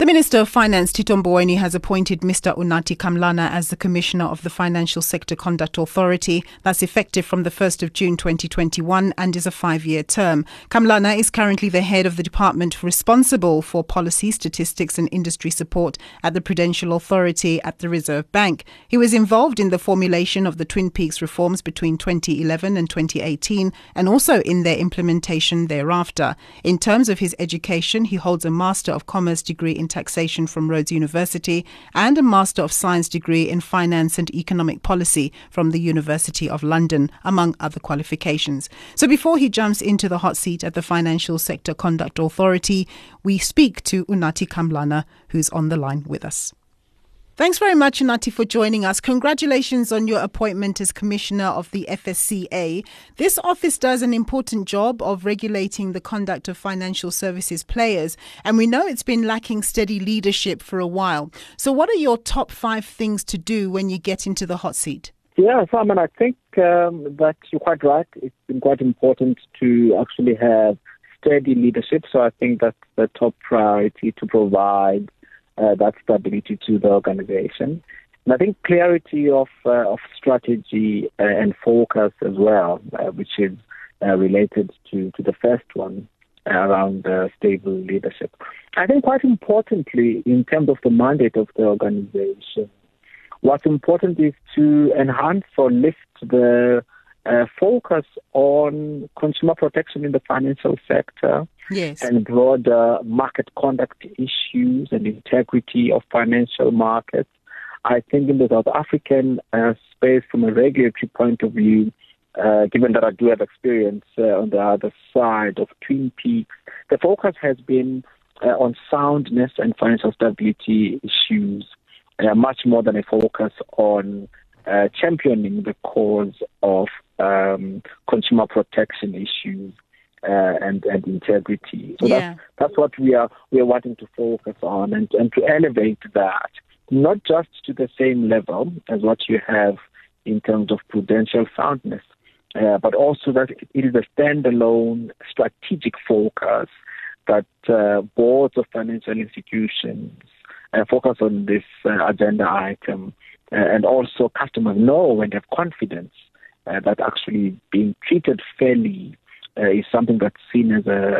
The Minister of Finance, Tito Mboweni, has appointed Mr. Unathi Kamlana as the Commissioner of the Financial Sector Conduct Authority. That's effective from the 1st of June 2021 and is a 5-year term. Kamlana is currently the head of the department responsible for policy, statistics and industry support at the Prudential Authority at the Reserve Bank. He was involved in the formulation of the Twin Peaks reforms between 2011 and 2018 and also in their implementation thereafter. In terms of his education, he holds a Master of Commerce degree in taxation from Rhodes University and a Master of Science degree in Finance and Economic Policy from the University of London, among other qualifications. So before he jumps into the hot seat at the Financial Sector Conduct Authority, we speak to Unathi Kamlana, who's on the line with us. Thanks very much, Unathi, for joining us. Congratulations on your appointment as Commissioner of the FSCA. This office does an important job of regulating the conduct of financial services players, and we know it's been lacking steady leadership for a while. So what are your top 5 things to do when you get into the hot seat? Yeah, Simon, I think that you're quite right. It's been quite important to actually have steady leadership. So I think that's the top priority, to provide that stability to the organization. And I think clarity of strategy and focus as well, which is related to the first one around stable leadership. I think quite importantly, in terms of the mandate of the organization, what's important is to enhance or lift the focus on consumer protection in the financial sector. Yes. And broader market conduct issues and integrity of financial markets. I think in the South African space, from a regulatory point of view, given that I do have experience on the other side of Twin Peaks, the focus has been on soundness and financial stability issues, much more than a focus on championing the cause of consumer protection issues. And integrity. So that's what we are wanting to focus on and to elevate that, not just to the same level as what you have in terms of prudential soundness, but also that it is a standalone strategic focus that boards of financial institutions focus on this agenda item, and also customers know and have confidence that actually being treated fairly is something that's seen as a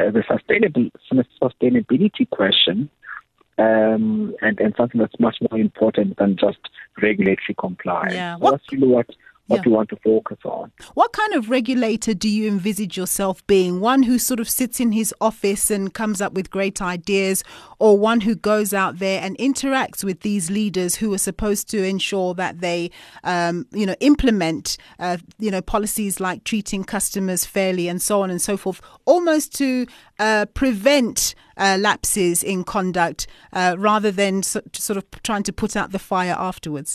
sustainability question, and something that's much more important than just regulatory compliance. Yeah. So that's really what we want to focus on. What kind of regulator do you envisage yourself being? One who sort of sits in his office and comes up with great ideas, or one who goes out there and interacts with these leaders who are supposed to ensure that they, implement, policies like treating customers fairly and so on and so forth, almost to prevent lapses in conduct rather than sort of trying to put out the fire afterwards?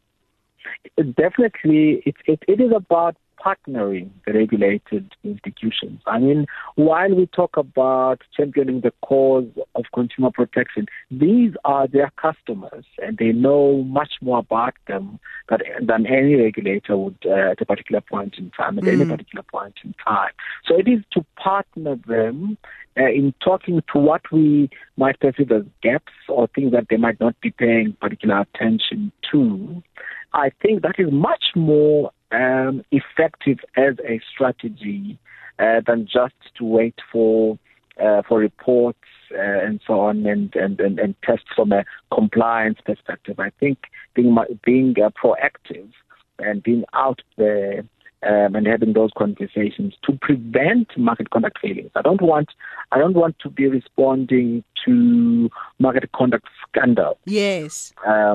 Definitely, it is about partnering the regulated institutions. I mean, while we talk about championing the cause of consumer protection, these are their customers, and they know much more about them than any regulator would at a particular point in time, at any particular point in time. So it is to partner them in talking to what we might perceive as gaps or things that they might not be paying particular attention to. I think that is much more effective as a strategy than just to wait for reports and so on and tests from a compliance perspective. I think being proactive and being out there and having those conversations to prevent market conduct failures. I don't want to be responding to market conduct scandal. Yes.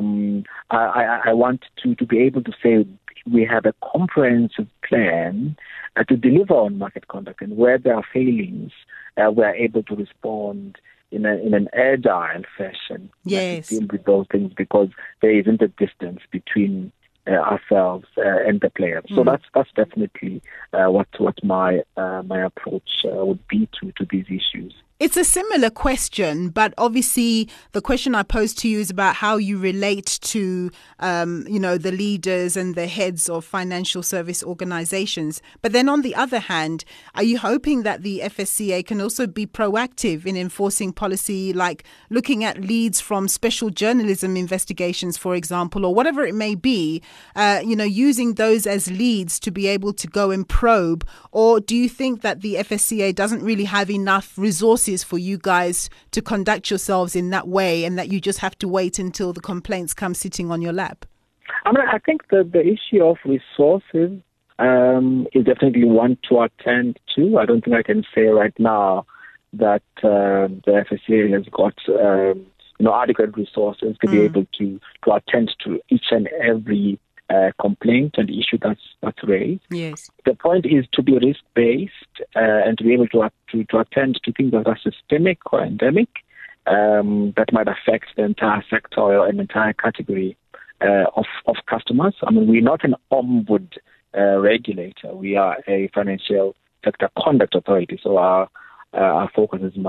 I want to be able to say we have a comprehensive plan to deliver on market conduct, and where there are failings, we are able to respond in an agile fashion. Yes. To deal with those things, because there isn't a distance between ourselves and the players. So that's definitely what my approach would be to these issues. It's a similar question, but obviously the question I posed to you is about how you relate to, the leaders and the heads of financial service organizations. But then on the other hand, are you hoping that the FSCA can also be proactive in enforcing policy, like looking at leads from special journalism investigations, for example, or whatever it may be, using those as leads to be able to go and probe? Or do you think that the FSCA doesn't really have enough resources for you guys to conduct yourselves in that way, and that you just have to wait until the complaints come sitting on your lap? I think the issue of resources is definitely one to attend to. I don't think I can say right now that the FSCA has got adequate resources to be able to attend to each and every complaint and issue that's raised. Yes. The point is to be risk-based and to be able to attend to things that are systemic or endemic that might affect the entire sector or an entire category of customers. I mean, we're not an ombud regulator. We are a financial sector conduct authority, so our focus is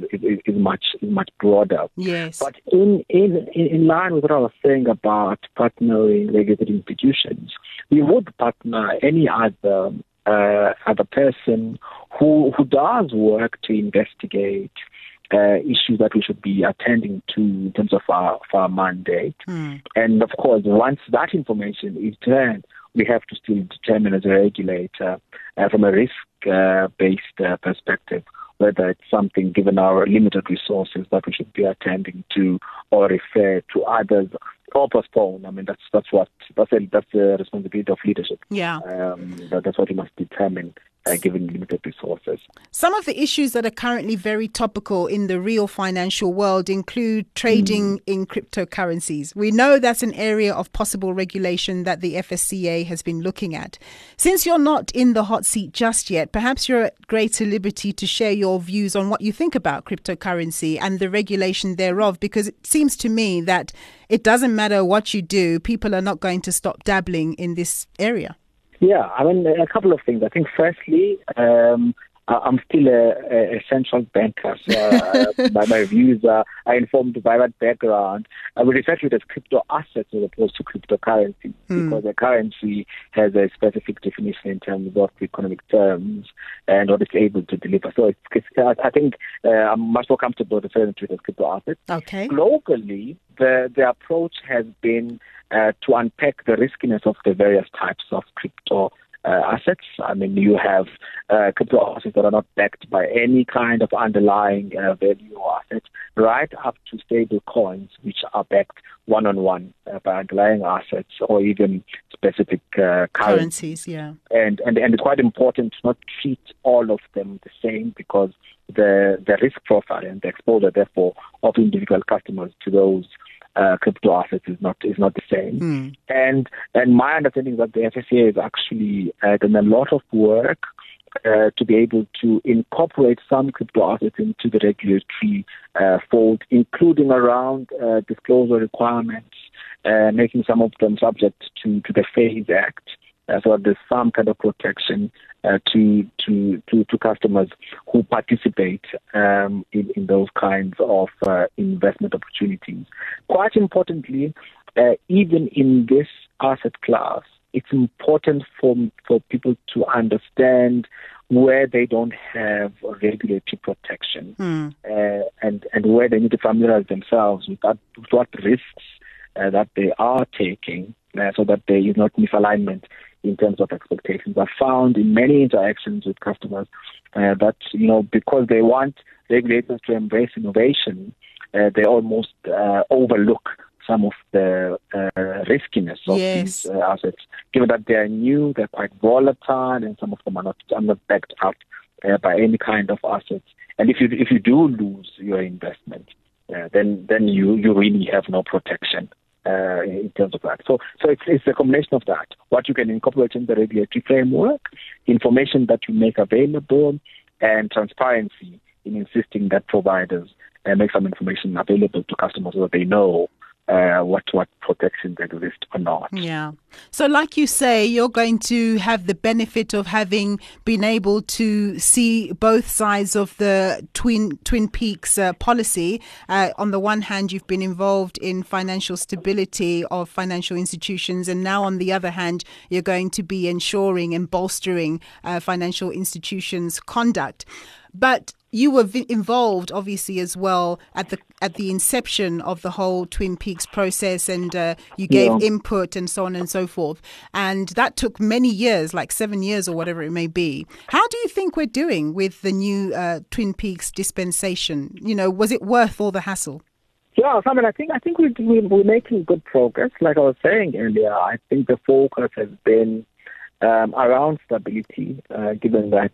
much broader. Yes. But in line with what I was saying about partnering regulated institutions, we would partner any other person who does work to investigate issues that we should be attending to in terms of our mandate. And of course, once that information is turned, we have to still determine as a regulator from a risk-based perspective whether it's something, given our limited resources, that we should be attending to or refer to others or postpone. I mean, that's the responsibility of leadership. Yeah. That's what you must determine, given limited resources. Some of the issues that are currently very topical in the real financial world include trading in cryptocurrencies. We know that's an area of possible regulation that the FSCA has been looking at. Since you're not in the hot seat just yet, perhaps you're at greater liberty to share your views on what you think about cryptocurrency and the regulation thereof, because it seems to me that it doesn't matter what you do, people are not going to stop dabbling in this area. Yeah, I mean, a couple of things. I think firstly, I'm still a central banker, so my views are informed by that background. I would refer to it as crypto assets as opposed to cryptocurrency, because a currency has a specific definition in terms of economic terms and what it's able to deliver. So I think I'm much more comfortable referring to it as crypto assets. Okay. Globally, the approach has been to unpack the riskiness of the various types of crypto assets. I mean, you have crypto assets that are not backed by any kind of underlying value or asset, right up to stable coins, which are backed one-on-one by underlying assets or even specific currencies. Yeah. And it's quite important to not treat all of them the same, because the risk profile and the exposure, therefore, of individual customers to those crypto assets is not the same. And my understanding is that the FSCA has actually done a lot of work to be able to incorporate some crypto assets into the regulatory fold, including around disclosure requirements, making some of them subject to the FAIS Act. So there's some kind of protection to customers who participate in those kinds of investment opportunities. Quite importantly, even in this asset class, it's important for people to understand where they don't have regulatory protection and where they need to familiarize themselves with what risks that they are taking, so that there is not misalignment in terms of expectations. I've found in many interactions with customers that, because they want regulators to embrace innovation, they almost overlook some of the riskiness of these assets, given that they are new, they're quite volatile, and some of them are not backed up by any kind of assets. And if you do lose your investment, then you really have no protection in terms of that. So it's a combination of that. What you can incorporate in the regulatory framework, information that you make available, and transparency in insisting that providers make some information available to customers so that they know what protections exist or not. Yeah. So like you say, you're going to have the benefit of having been able to see both sides of the Twin Peaks policy. On the one hand, you've been involved in financial stability of financial institutions, and now on the other hand, you're going to be ensuring and bolstering financial institutions' conduct. But you were involved, obviously, as well at the inception of the whole Twin Peaks process, and you gave input and so on and so forth. And that took many years, like 7 years or whatever it may be. How do you think we're doing with the new Twin Peaks dispensation? You know, was it worth all the hassle? Yeah, I mean, I think we're making good progress. Like I was saying earlier, I think the focus has been around stability, given that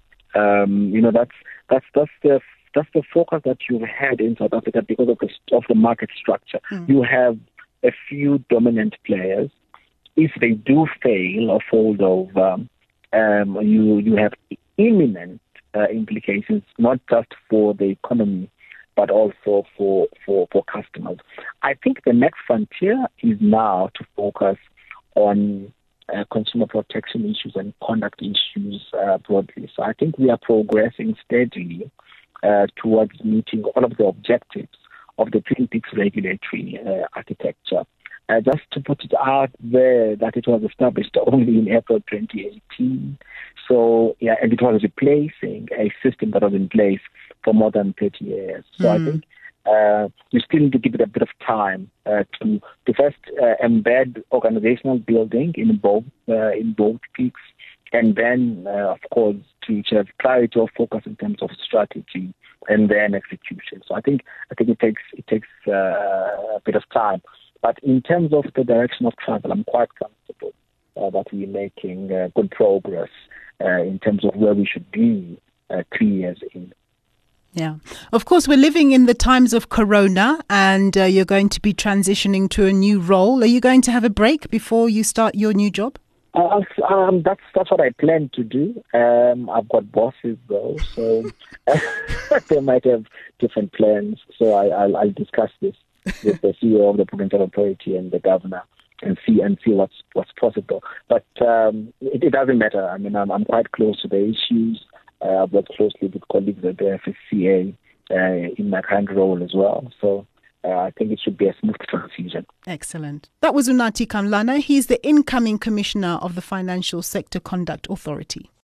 that's the focus that you've had in South Africa because of the market structure. You have a few dominant players. If they do fail or fold over, you have imminent implications, not just for the economy, but also for customers. I think the next frontier is now to focus on consumer protection issues and conduct issues broadly. So I think we are progressing steadily towards meeting all of the objectives of the Twin Peaks regulatory architecture. Just to put it out there that it was established only in April 2018. So, yeah, and it was replacing a system that was in place for more than 30 years. So I think you still need to give it a bit of time to first embed organizational building in both peaks, and then, of course, to have clarity of focus in terms of strategy and then execution. So I think it takes a bit of time. But in terms of the direction of travel, I'm quite comfortable that we're making good progress in terms of where we should be 3 years in. Yeah. Of course, we're living in the times of Corona, and you're going to be transitioning to a new role. Are you going to have a break before you start your new job? That's what I plan to do. I've got bosses though, so they might have different plans. So I'll discuss this with the CEO of the Provincial Authority and the governor and see what's possible. But it doesn't matter. I mean, I'm quite close to the issues. I've worked closely with colleagues at the FSCA in my current role as well. So I think it should be a smooth transition. Excellent. That was Unathi Kamlana. He's the incoming Commissioner of the Financial Sector Conduct Authority.